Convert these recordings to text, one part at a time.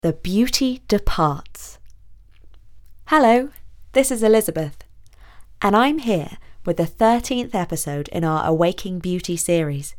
The Beauty Departs. Hello, this is Elizabeth, and I'm here with the 13th episode in our Awaking Beauty series.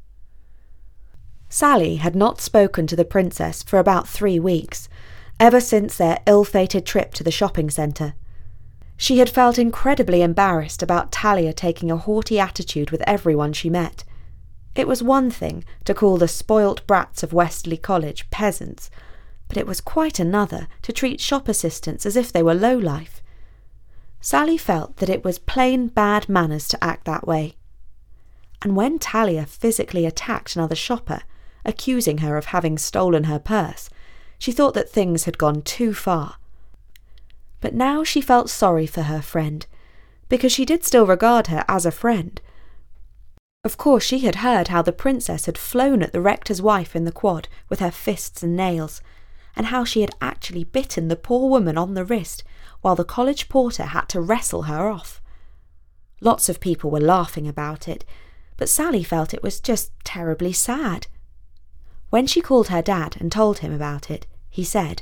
Sally had not spoken to the princess for about 3 weeks, ever since their ill-fated trip to the shopping centre. She had felt incredibly embarrassed about Talia taking a haughty attitude with everyone she met. It was one thing to call the spoilt brats of Westerly College peasants, but it was quite another to treat shop assistants as if they were lowlife. Sally felt that it was plain bad manners to act that way. And when Talia physically attacked another shopper, accusing her of having stolen her purse, she thought that things had gone too far. But now she felt sorry for her friend, because she did still regard her as a friend. Of course, she had heard how the princess had flown at the rector's wife in the quad with her fists and nails, and how she had actually bitten the poor woman on the wrist while the college porter had to wrestle her off. Lots of people were laughing about it, but Sally felt it was just terribly sad. When she called her dad and told him about it, he said,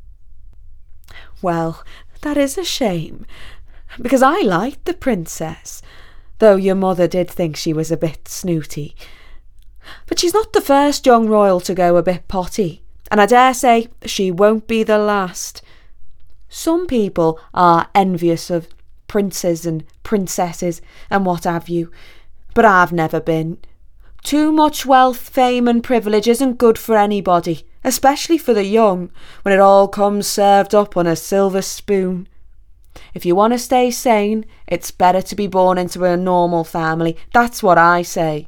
"Well, that is a shame, because I liked the princess, though your mother did think she was a bit snooty. But she's not the first young royal to go a bit potty, and I dare say she won't be the last. Some people are envious of princes and princesses and what have you, but I've never been. Too much wealth, fame and privilege isn't good for anybody, especially for the young, when it all comes served up on a silver spoon. If you want to stay sane, it's better to be born into a normal family. That's what I say."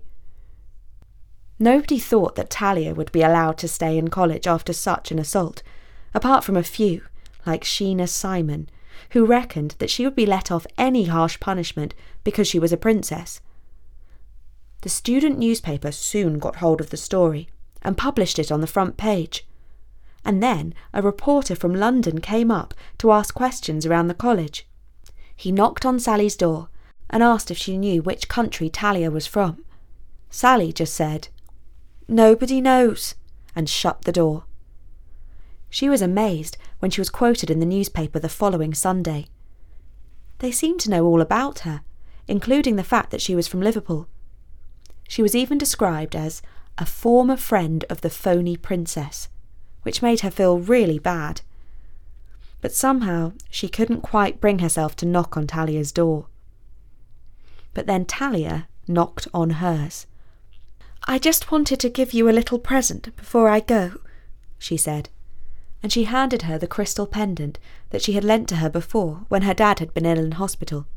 Nobody thought that Talia would be allowed to stay in college after such an assault, apart from a few, like Sheena Simon, who reckoned that she would be let off any harsh punishment because she was a princess. The student newspaper soon got hold of the story and published it on the front page. And then a reporter from London came up to ask questions around the college. He knocked on Sally's door and asked if she knew which country Talia was from. Sally just said, "Nobody knows," and shut the door. She was amazed when she was quoted in the newspaper the following Sunday. They seemed to know all about her, including the fact that she was from Liverpool. She was even described as a former friend of the phony princess, which made her feel really bad. But somehow she couldn't quite bring herself to knock on Talia's door. But then Talia knocked on hers. "I just wanted to give you a little present before I go," she said, and she handed her the crystal pendant that she had lent to her before when her dad had been ill in hospital.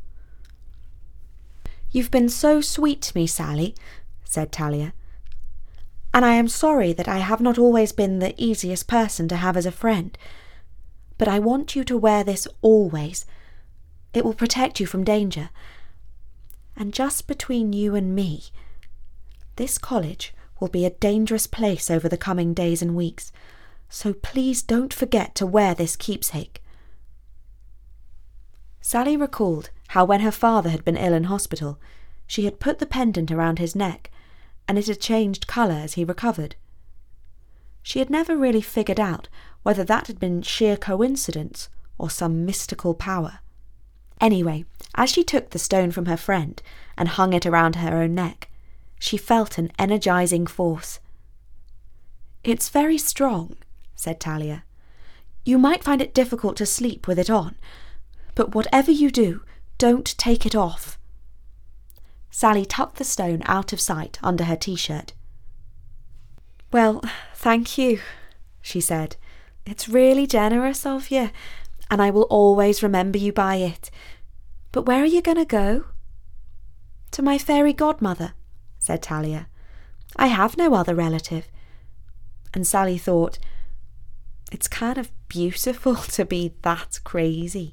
"You've been so sweet to me, Sally," said Talia, "and I am sorry that I have not always been the easiest person to have as a friend, but I want you to wear this always. It will protect you from danger. And just between you and me, this college will be a dangerous place over the coming days and weeks, so please don't forget to wear this keepsake." Sally recalled how when her father had been ill in hospital, she had put the pendant around his neck, and it had changed colour as he recovered. She had never really figured out whether that had been sheer coincidence or some mystical power. Anyway, as she took the stone from her friend and hung it around her own neck, she felt an energising force. "It's very strong," said Talia. "You might find it difficult to sleep with it on, but whatever you do, don't take it off." Sally tucked the stone out of sight under her t-shirt. "Well, thank you," she said. "It's really generous of you, and I will always remember you by it. But where are you going to go?" "To my fairy godmother," said Talia. "I have no other relative." And Sally thought, it's kind of beautiful to be that crazy.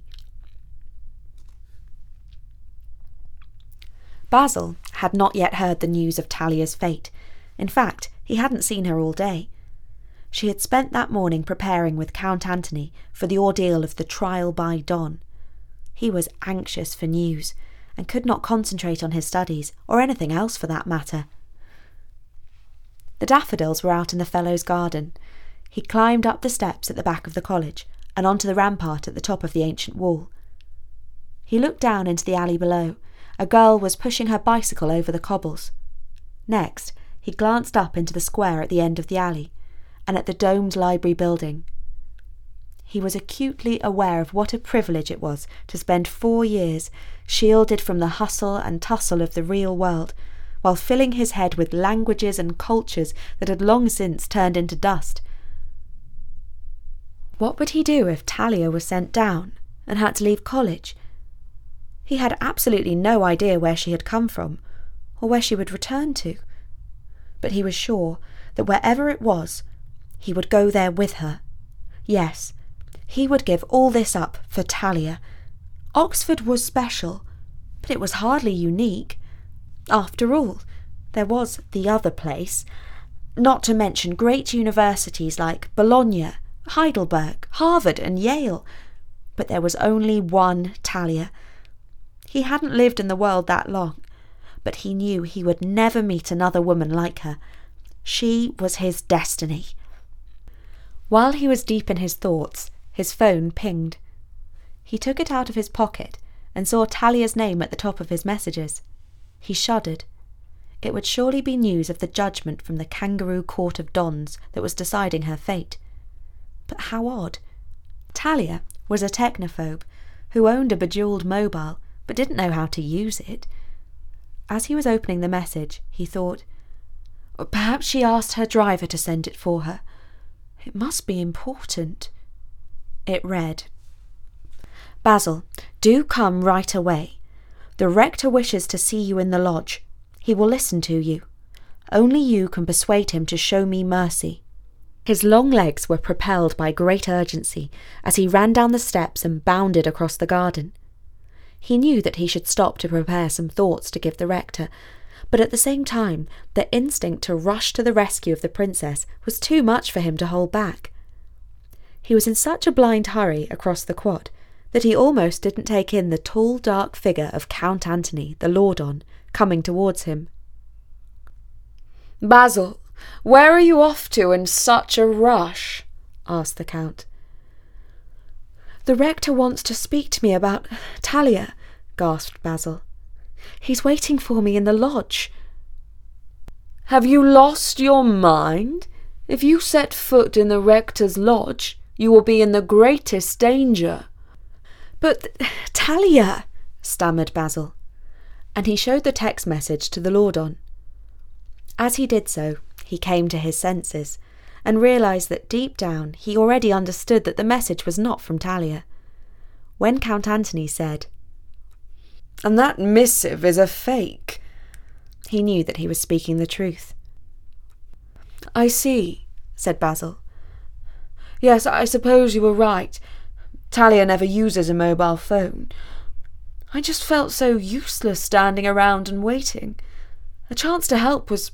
Basil had not yet heard the news of Talia's fate. In fact, he hadn't seen her all day. She had spent that morning preparing with Count Antony for the ordeal of the trial by Don. He was anxious for news, and could not concentrate on his studies, or anything else for that matter. The daffodils were out in the Fellows' garden. he climbed up the steps at the back of the college and onto the rampart at the top of the ancient wall. He looked down into the alley below. A girl was pushing her bicycle over the cobbles. Next, he glanced up into the square at the end of the alley and at the domed library building. He was acutely aware of what a privilege it was to spend 4 years shielded from the hustle and tussle of the real world, while filling his head with languages and cultures that had long since turned into dust. What would he do if Talia was sent down and had to leave college? He had absolutely no idea where she had come from, or where she would return to. But he was sure that wherever it was, he would go there with her. Yes, he would give all this up for Talia. Oxford was special, but it was hardly unique. After all, there was the other place, not to mention great universities like Bologna, Heidelberg, Harvard and Yale. But there was only one Talia. He hadn't lived in the world that long, but he knew he would never meet another woman like her. She was his destiny. While he was deep in his thoughts, his phone pinged. He took it out of his pocket and saw Talia's name at the top of his messages. He shuddered. It would surely be news of the judgment from the kangaroo court of dons that was deciding her fate. But how odd. Talia was a technophobe who owned a bejewelled mobile but didn't know how to use it. As he was opening the message, he thought, perhaps she asked her driver to send it for her. It must be important. It read, Basil, do come right away. The rector wishes to see you in the lodge. He will listen to you. Only you can persuade him to show me mercy. His long legs were propelled by great urgency as he ran down the steps and bounded across the garden. He knew that he should stop to prepare some thoughts to give the rector, but at the same time the instinct to rush to the rescue of the princess was too much for him to hold back. He was in such a blind hurry across the quad that he almost didn't take in the tall, dark figure of Count Antony, the Lordon, coming towards him. Basil, where are you off to in such a rush? Asked the Count. The rector wants to speak to me about Talia, gasped Basil. He's waiting for me in the lodge. Have you lost your mind? If you set foot in the rector's lodge, you will be in the greatest danger. But Talia, stammered Basil, and he showed the text message to the Lordon. As he did so, he came to his senses and realised that deep down he already understood that the message was not from Talia. When Count Antony said, And that missive is a fake, he knew that he was speaking the truth. I see, said Basil. Yes, I suppose you were right. Talia never uses a mobile phone. I just felt so useless standing around and waiting. A chance to help was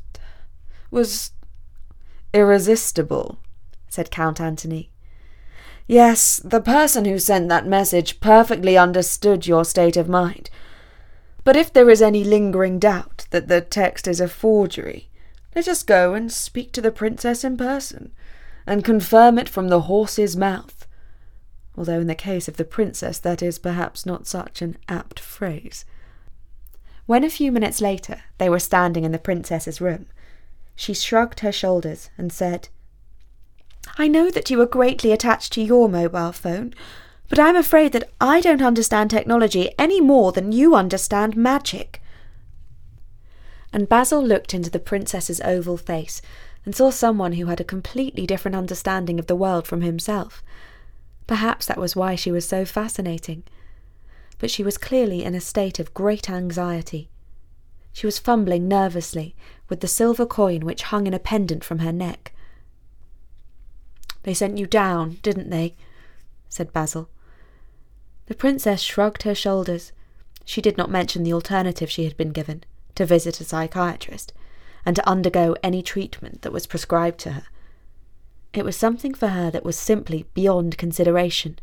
irresistible, said Count Antony. Yes, the person who sent that message perfectly understood your state of mind. But if there is any lingering doubt that the text is a forgery, let us go and speak to the princess in person, and confirm it from the horse's mouth. Although in the case of the princess that is perhaps not such an apt phrase. When a few minutes later they were standing in the princess's room, she shrugged her shoulders and said, I know that you are greatly attached to your mobile phone, but I'm afraid that I don't understand technology any more than you understand magic. And Basil looked into the princess's oval face and saw someone who had a completely different understanding of the world from himself. Perhaps that was why she was so fascinating. But she was clearly in a state of great anxiety. She was fumbling nervously with the silver coin which hung in a pendant from her neck. They sent you down, didn't they? Said Basil. The princess shrugged her shoulders. She did not mention the alternative she had been given, to visit a psychiatrist, and to undergo any treatment that was prescribed to her. It was something for her that was simply beyond consideration.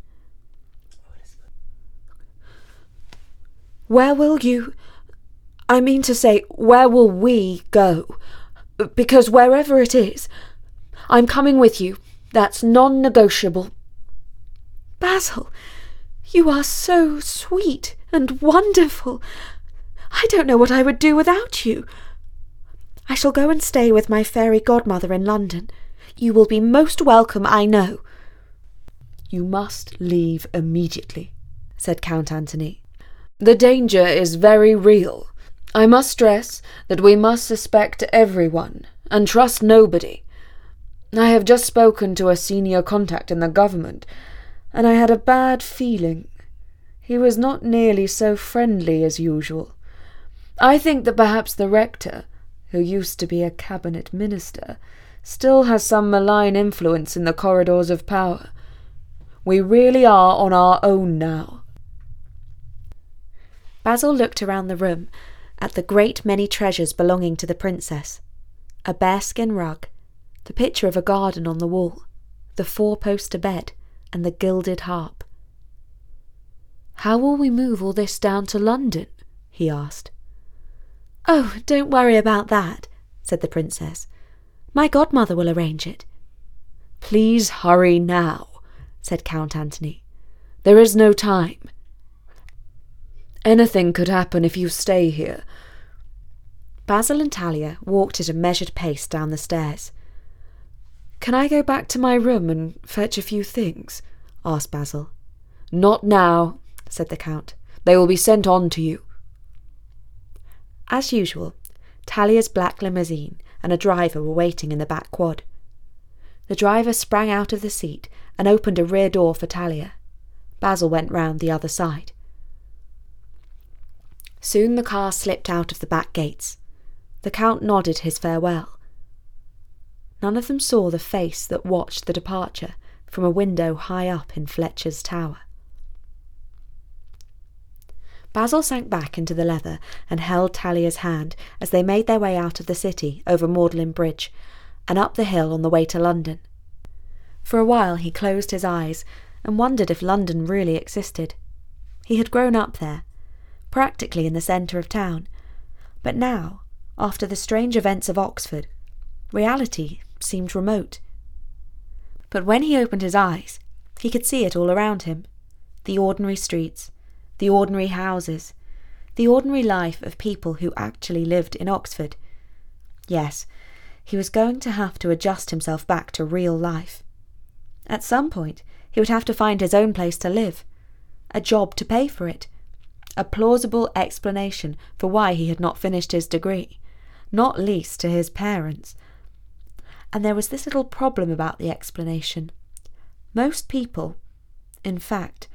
Where will you... I mean to say, where will we go? Because wherever it is, I'm coming with you, That's non-negotiable." "Basil, you are so sweet and wonderful. I don't know what I would do without you. I shall go and stay with my fairy godmother in London. You will be most welcome, I know." "You must leave immediately," said Count Antony. "The danger is very real. I must stress that we must suspect everyone and trust nobody. I have just spoken to a senior contact in the government, and I had a bad feeling. He was not nearly so friendly as usual. I think that perhaps the rector, who used to be a cabinet minister, still has some malign influence in the corridors of power. We really are on our own now." Basil looked around the room at the great many treasures belonging to the princess. A bearskin rug, the picture of a garden on the wall, the four-poster bed, and the gilded harp. "How will we move all this down to London?" he asked. "Oh, don't worry about that," said the princess. "My godmother will arrange it." "Please hurry now," said Count Antony. "There is no time. Anything could happen if you stay here." Basil and Talia walked at a measured pace down the stairs. "Can I go back to my room and fetch a few things?" asked Basil. "Not now," said the Count. "They will be sent on to you." As usual, Talia's black limousine and a driver were waiting in the back quad. The driver sprang out of the seat and opened a rear door for Talia. Basil went round the other side. Soon the car slipped out of the back gates. The Count nodded his farewell. None of them saw the face that watched the departure from a window high up in Fletcher's tower. Basil sank back into the leather and held Talia's hand as they made their way out of the city over Magdalen Bridge and up the hill on the way to London. For a while he closed his eyes and wondered if London really existed. He had grown up there, practically in the centre of town, but now, after the strange events of Oxford, reality seemed remote. But when he opened his eyes, he could see it all around him. The ordinary streets, the ordinary houses, the ordinary life of people who actually lived in Oxford. Yes, he was going to have to adjust himself back to real life. At some point, he would have to find his own place to live, a job to pay for it, a plausible explanation for why he had not finished his degree, not least to his parents. And there was this little problem about the explanation. Most people, in fact,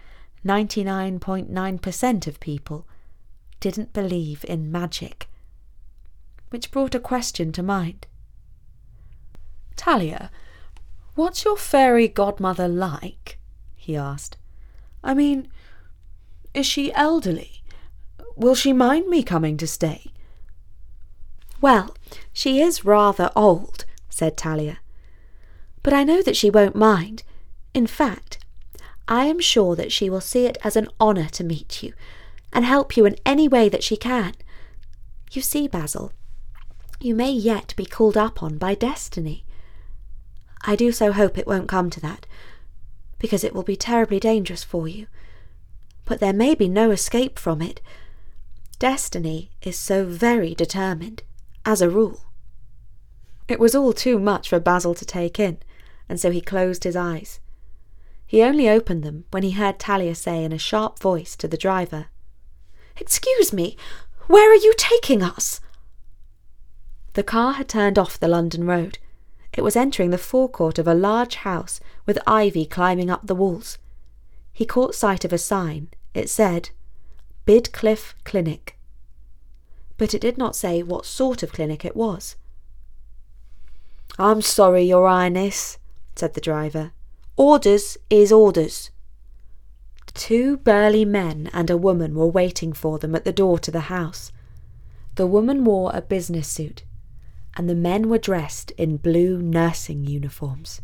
99.9% of people, didn't believe in magic. Which brought a question to mind. "Talia, what's your fairy godmother like?" he asked. "I mean, is she elderly? Will she mind me coming to stay?" "Well, she is rather old," said Talia. "But I know that she won't mind. In fact, I am sure that she will see it as an honour to meet you and help you in any way that she can. You see, Basil, you may yet be called up on by destiny. I do so hope it won't come to that, because it will be terribly dangerous for you. But there may be no escape from it. Destiny is so very determined, as a rule." It was all too much for Basil to take in, and so he closed his eyes. He only opened them when he heard Talia say in a sharp voice to the driver, "Excuse me, where are you taking us?" The car had turned off the London road. It was entering the forecourt of a large house with ivy climbing up the walls. He caught sight of a sign. It said, "Bidcliffe Clinic." But it did not say what sort of clinic it was. "I'm sorry, Your Highness," said the driver. "Orders is orders." 2 burly men and a woman were waiting for them at the door to the house. The woman wore a business suit, and the men were dressed in blue nursing uniforms.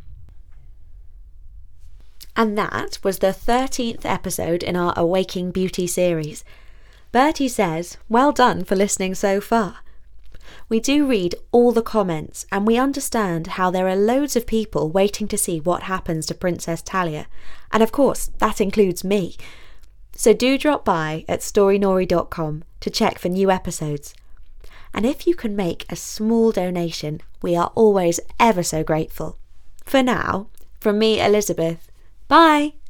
And that was the 13th episode in our Awaking Beauty series. Bertie says, well done for listening so far. We do read all the comments and we understand how there are loads of people waiting to see what happens to Princess Talia. And of course, that includes me. So do drop by at storynori.com to check for new episodes. And if you can make a small donation, we are always ever so grateful. For now, from me, Elizabeth, bye!